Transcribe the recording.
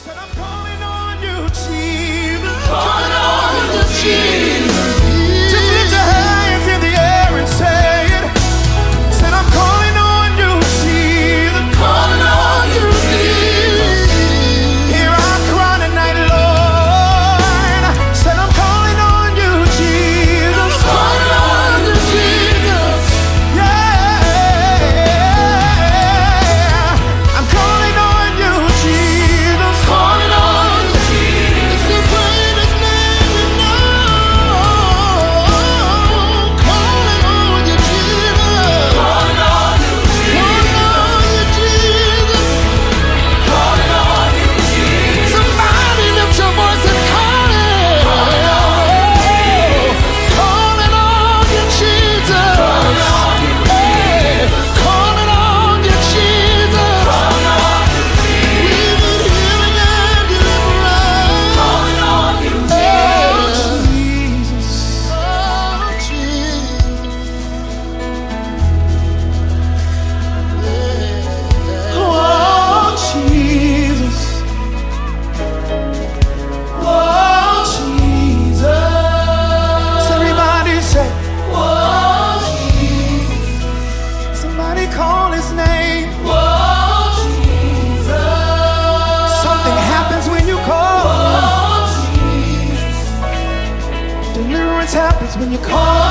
Said I'm calling on you, Jesus. Calling on you, Jesus. Just lift your hands in the air and say it. Said I'm calling on you, Jesus. Calling on you, Jesus. Here I cry tonight, Lord. Said I'm calling on you, Jesus. Calling on you, Jesus. Yeah. I'm calling on you, Jesus. Calling on you, Jesus. It's the greatest name we know. Calling on you, Jesus. Calling on you, Jesus. Calling on you, Jesus. Calling on you, Jesus. Somebody lift your voice and call it. Calling on you, Calling on you, Jesus. Calling on you, Hey, calling on you, Jesus. Calling on you, We need healing and deliverance. Calling on you, Oh, Jesus. Oh, Jesus. Oh, Jesus. Oh, Jesus. Everybody say, oh, Jesus. somebody call his name. Oh, Jesus. Something happens when you call. Oh, Jesus. Deliverance happens when you call.